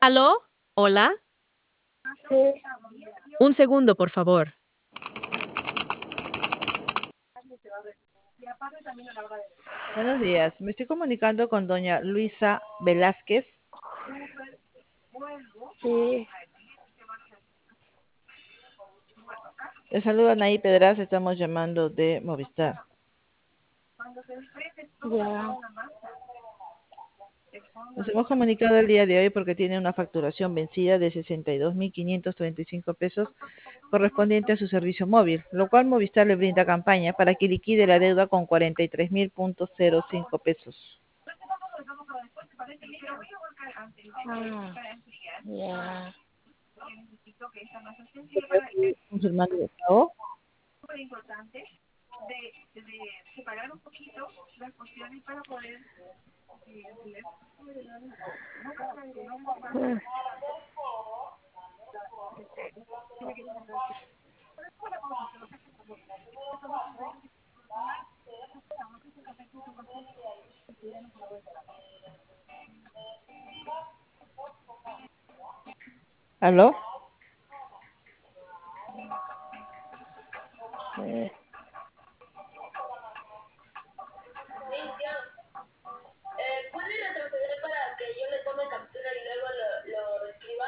¿Aló? ¿Hola? Sí, Un segundo, por favor. Buenos días, me estoy comunicando con doña Luisa Velázquez. sí, Le saluda Anaí Pedraz, estamos llamando de Movistar. ya. Nos hemos comunicado el día de hoy porque tiene una facturación vencida de 62.535 pesos correspondiente a su servicio móvil, lo cual Movistar le brinda campaña para que liquide la deuda con 43.005 pesos. Ah, ya. ¿Puede confirmar el pago? Mm, ¿Aló? sí. ¿Puede retroceder para que yo le tome captura y luego lo escriba?